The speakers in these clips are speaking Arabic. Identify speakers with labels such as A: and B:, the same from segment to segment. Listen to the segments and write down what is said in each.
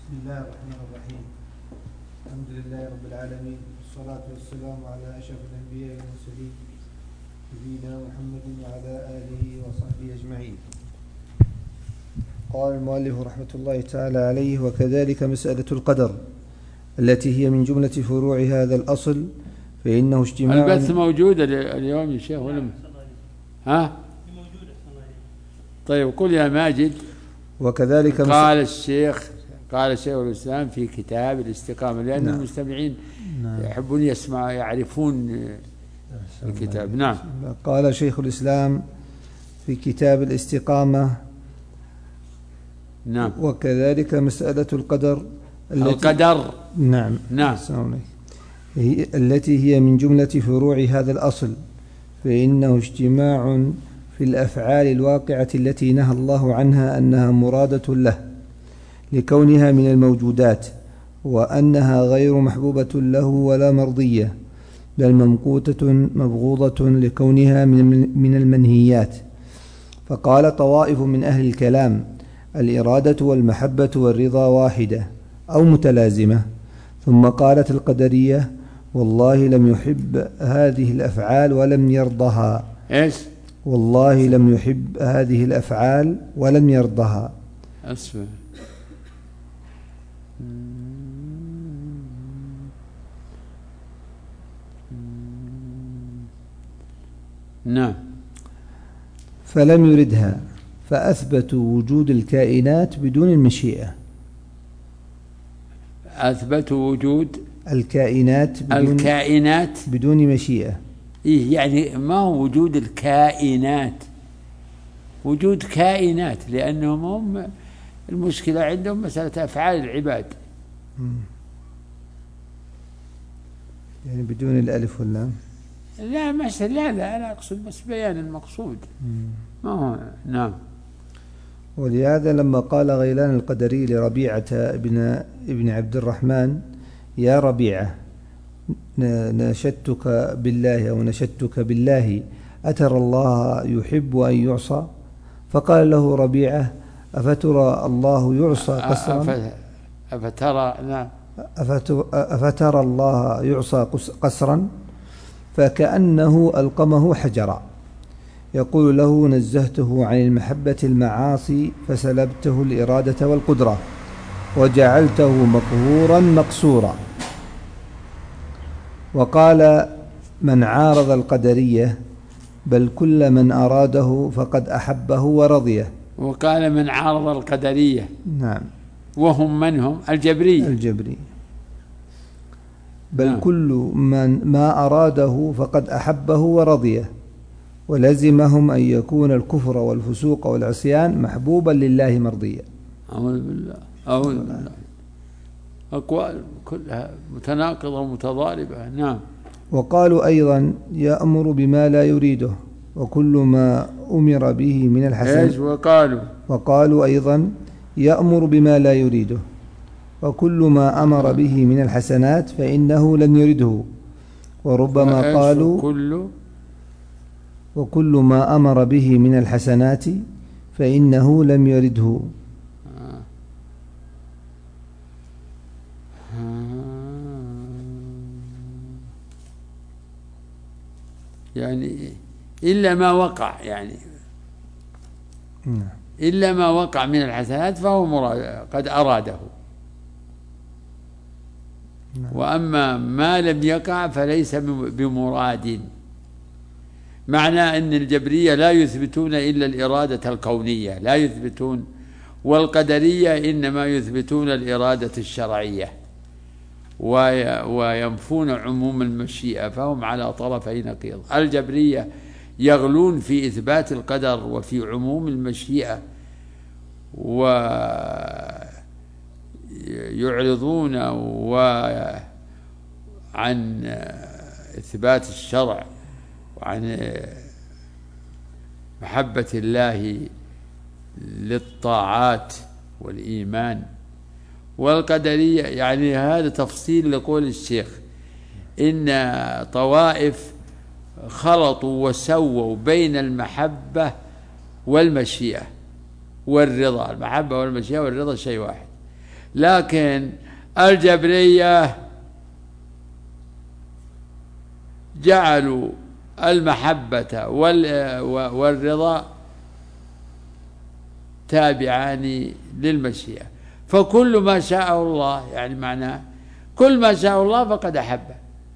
A: بسم الله الرحمن الرحيم. الحمد لله رب العالمين، والصلاة والسلام على أشرف الأنبياء والمرسلين نبينا محمد وعلى آله وصحبه أجمعين. قال المؤلف رحمة الله تعالى عليه: وكذلك مسألة القدر التي هي من جملة فروع هذا الأصل، فإنه اجتماع.
B: البث موجود اليوم يا شيخ ولا ها؟ طيب قل يا ماجد.
A: وكذلك
B: قال الشيخ الإسلام في كتاب الاستقامة، لأن المستمعين يحبون يسمع يعرفون الكتاب. نعم.
A: قال شيخ الإسلام في كتاب الاستقامة.
B: نعم.
A: وكذلك مسألة القدر
B: القدر.
A: نعم. التي هي من جملة فروع هذا الأصل، فإنه اجتماع في الأفعال الواقعة التي نهى الله عنها أنها مرادة له لكونها من الموجودات، وأنها غير محبوبة له ولا مرضية، بل ممقوتة مبغوضة لكونها من المنهيات. فقال طوائف من أهل الكلام: الإرادة والمحبة والرضا واحدة أو متلازمة. ثم قالت القدرية: والله لم يحب هذه الأفعال ولم يرضها.
B: إيش؟
A: والله لم يحب هذه الأفعال ولم يرضها.
B: أسفل. نعم.
A: فلم يردها، فأثبتوا وجود الكائنات بدون المشيئة.
B: أثبتوا وجود
A: الكائنات بدون مشيئة.
B: إيه يعني ما هو وجود الكائنات؟ وجود كائنات، لأنهم هم المشكلة عندهم مسألة أفعال العباد.
A: يعني بدون الألف واللام.
B: لا مثلا لا أقصد بس بيان المقصود. ما هو. نعم.
A: ولهذا لما قال غيلان القدري لربيعة ابن عبد الرحمن: يا ربيعة، نشدتك بالله أو نشدتك بالله، أترى الله يحب أن يعصى؟ فقال له ربيعة: أفترى الله يعصى قسرا؟ أفترى الله يعصى قسرا؟ فكأنه ألقمه حجرا، يقول له: نزهته عن المحبة المعاصي فسلبته الإرادة والقدرة وجعلته مقهورا مقصورا. وقال من عارض القدرية: بل كل من أراده فقد أحبه ورضيه.
B: وقال من عارض القدرية.
A: نعم.
B: وهم من هم؟ الجبرية.
A: بل نعم. كل من ما أراده فقد أحبه ورضيه، ولزمهم أن يكون الكفر والفسوق والعصيان محبوبا لله مرضيا.
B: أعوذ بالله. أقوال كلها متناقضة ومتضاربة. نعم.
A: وقالوا أيضا: يأمر بما لا يريده، وكل ما أمر به من الحسنات. وقالوا أيضا: يأمر بما لا يريده، وكل ما أمر به من الحسنات فإنه لم يرده. وربما قالوا: وكل ما أمر به من الحسنات فإنه لم يرده.
B: يعني إلا ما وقع، يعني إلا ما وقع من الحسنات فهو مراد قد أراده. وأما ما لم يقع فليس بمراد. معنى أن الجبرية لا يثبتون إلا الإرادة الكونية، لا يثبتون، والقدرية إنما يثبتون الإرادة الشرعية وينفون عموم المشيئة، فهم على طرفي نقيض. الجبرية يغلون في إثبات القدر وفي عموم المشيئة، ويعرضون عن إثبات الشرع وعن محبة الله للطاعات والإيمان. والقدرية يعني هذا تفصيل لقول الشيخ إن طوائف خلطوا وسووا بين المحبة والمشيئة والرضا. المحبة والمشيئة والرضا شيء واحد. لكن الجبرية جعلوا المحبة والرضا تابعان للمشيئة، فكل ما شاء الله، يعني معناه كل ما شاء الله فقد أحبه.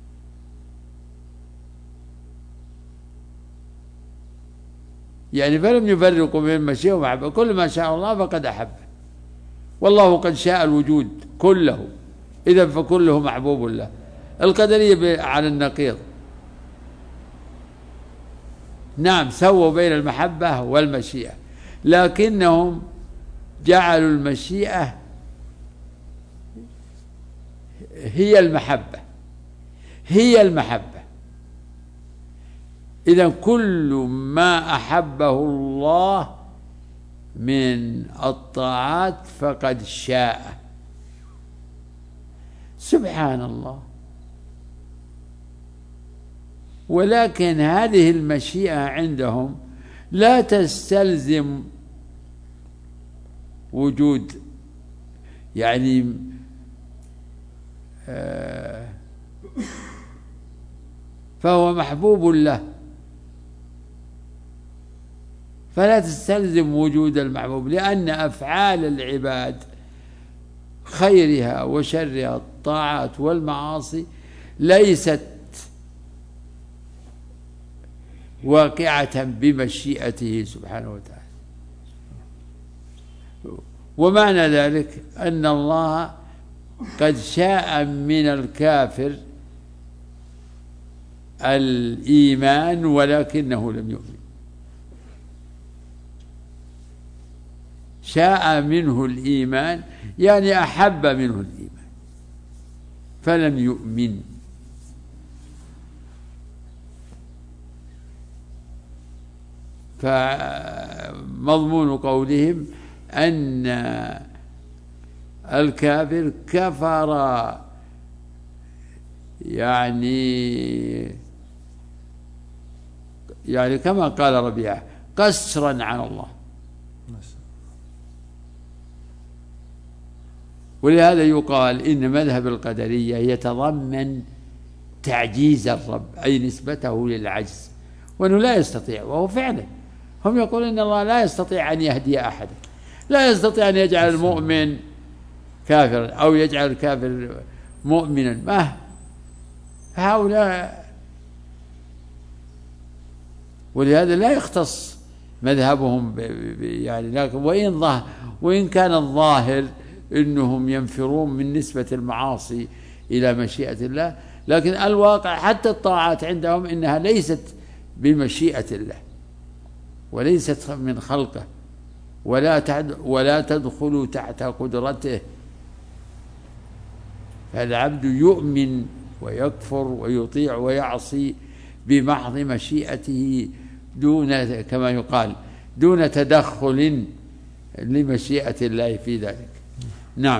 B: يعني فلم يفرقوا بين المشيئة والمحبة، كل ما شاء الله فقد أحبه، والله قد شاء الوجود كله، إذن فكله محبوب له. القدرية على النقيض، نعم سووا بين المحبة والمشيئة، لكنهم جعلوا المشيئة هي المحبة، هي المحبة. إذن كل ما أحبه الله من الطاعات فقد شاء. سبحان الله. ولكن هذه المشيئة عندهم لا تستلزم وجود، يعني فهو محبوب له، فلا تستلزم وجود المحبوب، لأن أفعال العباد خيرها وشرها الطاعات والمعاصي ليست واقعة بمشيئته سبحانه وتعالى. ومعنى ذلك أن الله قد شاء من الكافر الإيمان ولكنه لم يؤمن، شاء منه الإيمان يعني أحب منه الإيمان فلم يؤمن. فمضمون قولهم أن الكافر كفر يعني كما قال ربيعة قسرا عن الله. ولهذا يقال إن مذهب القدرية يتضمن تعجيز الرب، أي نسبته للعجز، وأنه لا يستطيع، وهو فعلا هم يقولون إن الله لا يستطيع أن يهدي أحدا، لا يستطيع أن يجعل المؤمن كافرا أو يجعل الكافر مؤمنا. ما هؤلاء، ولهذا لا يختص مذهبهم يعني، لكن وإن كان الظاهر إنهم ينفرون من نسبة المعاصي إلى مشيئة الله، لكن الواقع حتى الطاعات عندهم إنها ليست بمشيئة الله وليست من خلقه ولا تدخل تحت قدرته. فالعبد يؤمن ويكفر ويطيع ويعصي بمحض مشيئته دون، كما يقال، دون تدخل لمشيئة الله في ذلك. نعم.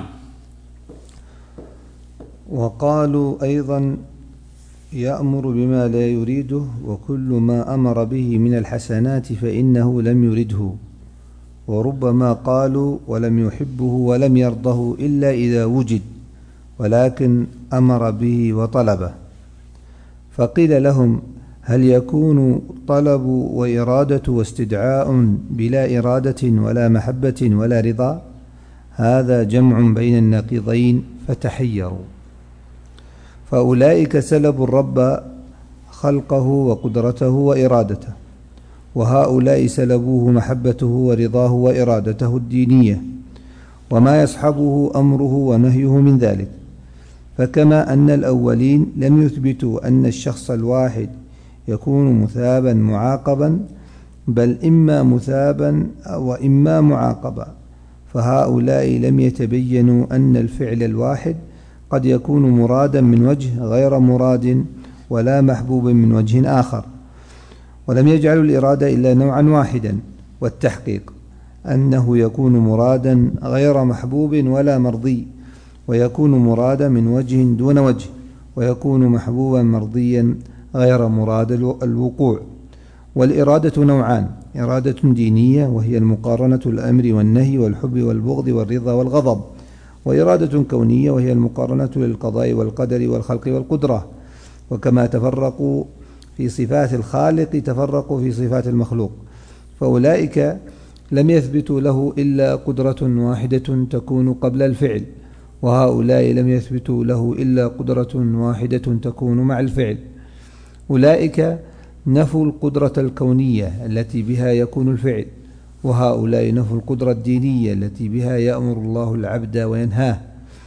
A: وقالوا أيضا يأمر بما لا يريده، وكل ما أمر به من الحسنات فإنه لم يرده. وربما قالوا ولم يحبه ولم يرضه إلا إذا وجد، ولكن أمر به وطلبه. فقيل لهم هل يكون طلب وإرادة واستدعاء بلا إرادة ولا محبة ولا رضا؟ هذا جمع بين النقيضين فتحيروا. فأولئك سلبوا الرب خلقه وقدرته وإرادته، وهؤلاء سلبوه محبته ورضاه وإرادته الدينية وما يصحبه أمره ونهيه من ذلك. فكما أن الأولين لم يثبتوا أن الشخص الواحد يكون مثابا معاقبا، بل إما مثابا وإما معاقبا، فهؤلاء لم يتبينوا أن الفعل الواحد قد يكون مرادا من وجه غير مراد ولا محبوب من وجه آخر، ولم يجعلوا الإرادة إلا نوعا واحدا، والتحقيق أنه يكون مرادا غير محبوب ولا مرضي، ويكون مرادا من وجه دون وجه، ويكون محبوبا مرضيا غير مراد الوقوع. والإرادة نوعان: إرادة دينية وهي المقارنة الأمر والنهي والحب والبغض والرضا والغضب، وإرادة كونية وهي المقارنة للقضاء والقدر والخلق والقدرة. وكما تفرقوا في صفات الخالق تفرقوا في صفات المخلوق، فأولئك لم يثبتوا له إلا قدرة واحدة تكون قبل الفعل، وهؤلاء لم يثبتوا له إلا قدرة واحدة تكون مع الفعل. أولئك نفوا القدرة الكونية التي بها يكون الفعل، وهؤلاء نفوا القدرة الدينية التي بها يأمر الله العبد وينهاه.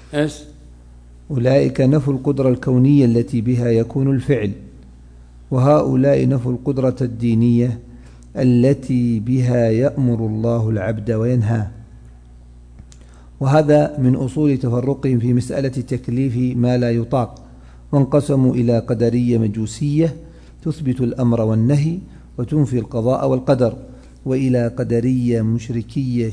A: أولئك نفوا القدرة الكونية التي بها يكون الفعل، وهؤلاء نفوا القدرة الدينية التي بها يأمر الله العبد وينهاه. وهذا من أصول تفرقهم في مسألة تكليف ما لا يطاق، وانقسموا إلى قدرية مجوسية تثبت الأمر والنهي وتنفي القضاء والقدر، وإلى قدرية مشركية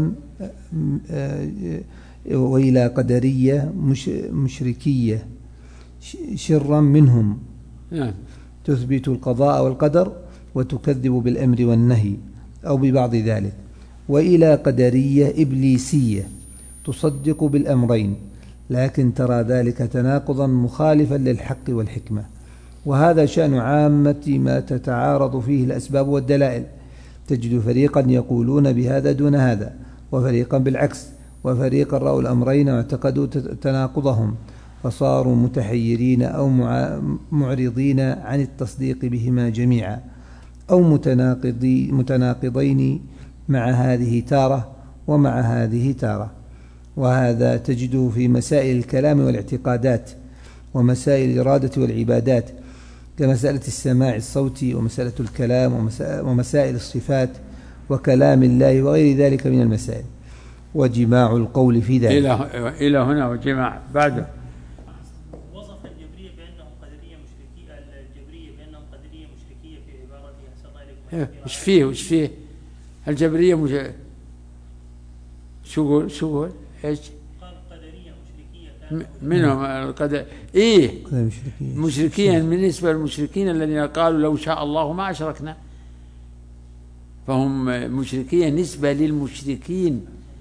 A: مشركية شرا منهم تثبت القضاء والقدر وتكذب بالأمر والنهي أو ببعض ذلك، وإلى قدرية إبليسية تصدق بالأمرين لكن ترى ذلك تناقضا مخالفا للحق والحكمة. وهذا شأن عامة ما تتعارض فيه الأسباب والدلائل، تجد فريقا يقولون بهذا دون هذا، وفريقا بالعكس، وفريقا رأوا الأمرين واعتقدوا تناقضهم فصاروا متحيرين أو معرضين عن التصديق بهما جميعا، أو متناقضين مع هذه تارة ومع هذه تارة. وهذا تجده في مسائل الكلام والاعتقادات ومسائل الإرادة والعبادات، كمسألة السماع الصوتي ومسألة الكلام ومسائل الصفات وكلام الله وغير ذلك من المسائل، وجماع القول في ذلك.
B: إلى هنا وجماع بعده.
C: وصف الجبرية بأنهم قدرية مشركية، الجبرية بأنهم قدرية مشركية في عبارتها سطائل.
B: وش فيه الجبرية شو قول ايش؟
C: قال قدرية مشركية
B: منهم القدر مشركين بالنسبة للمشركين الذين قالوا لو شاء الله ما أشركنا، فهم مشركين نسبة للمشركين.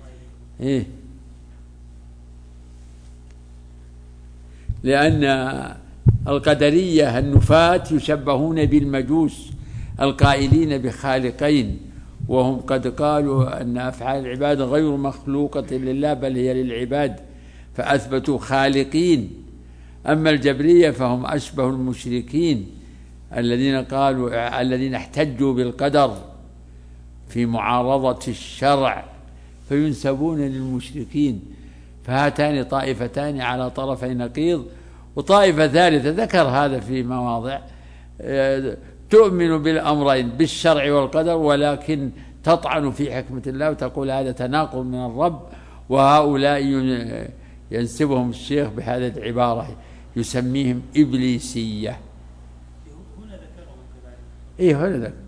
B: لأن القدرية النفاة يشبهون بالمجوس القائلين بخالقين، وهم قد قالوا أن أفعال العباد غير مخلوقة لله بل هي للعباد، فأثبتوا خالقين. أما الجبرية فهم أشبه المشركين الذين احتجوا بالقدر في معارضة الشرع فينسبون للمشركين. فهاتان طائفتان على طرفي نقيض. وطائفة ثالثة ذكر هذا في مواضع تؤمن بالأمرين بالشرع والقدر، ولكن تطعن في حكمة الله وتقول هذا تناقض من الرب. وهؤلاء ينسبهم الشيخ بهذه العبارة، يسميهم إبليسية.
C: هنا ذكرهم كذلك.
B: هنا ذكر